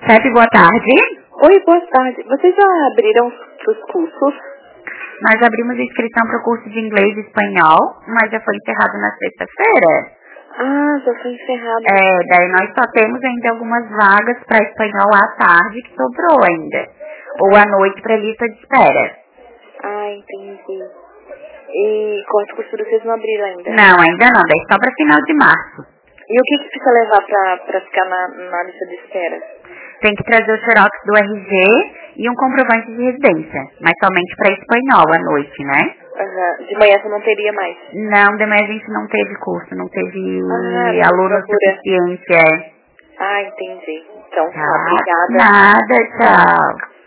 CEP, boa tarde. Oi, boa tarde. Vocês já abriram os cursos? Nós abrimos a inscrição para o curso de inglês e espanhol, mas já foi encerrado na sexta-feira. Ah, já foi encerrado. Daí nós só temos ainda algumas vagas para espanhol à tarde que sobrou ainda. Ou à noite para lista de espera. Ah, entendi. E corte e costura vocês não abriram ainda? Não, ainda não, daí só para final de março. E o que precisa levar pra ficar na lista de espera? Tem que trazer o xerox do RG e um comprovante de residência, mas somente para espanhol à noite, né? Uhum. De manhã você não teria mais? Não, de manhã a gente não teve curso, não teve aluno procura. suficiente, Ah, entendi. Então, Tá, obrigada. nada, tchau.